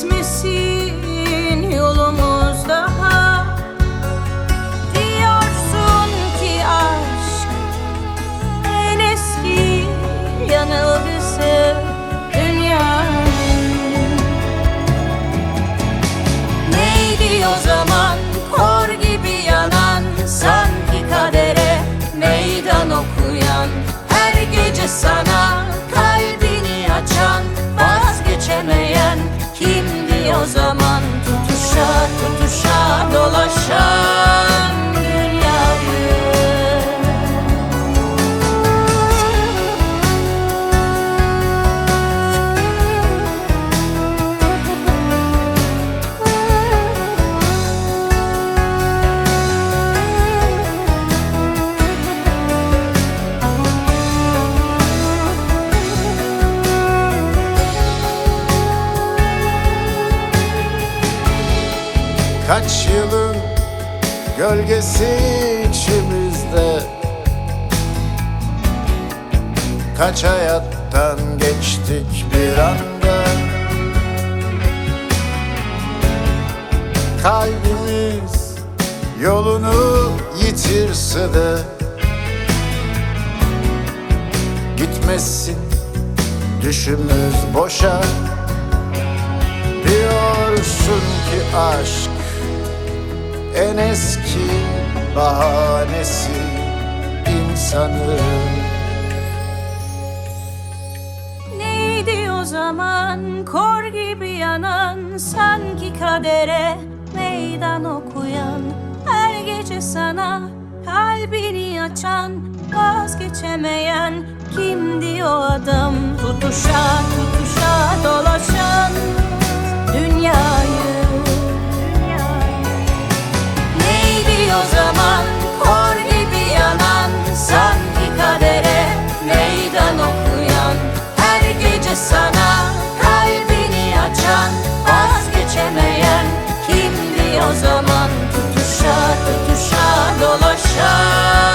kesmesin yolumuz daha. Diyorsun ki aşk en eski yanılgısı dünyanın. Neydi o zaman kor gibi yanan, sanki kadere meydan okuyan, her gece sana kalbini açan, vazgeçemeyen kimdi o zaman? Tutuşa tutuşa dolaşan dünyayı. Kaç yılın gölgesi içimizde, kaç hayattan geçtik bir anda. Kalbimiz yolunu yitirse de gitmesin düşümüz boşa. Diyorsun ki aşk en eski bahanesi insanın. Neydi o zaman kor gibi yanan, sanki kadere meydan okuyan, her gece sana kalbini açan, vazgeçemeyen kimdi o adam? Tutuşa tutuşa dolaşan dünyayı. Neydi o zaman kor gibi yanan, sanki kadere meydan okuyan, her gece sana kalbini açan, vazgeçemeyen kimdi o zaman? Tutuşa tutuşa dolaşan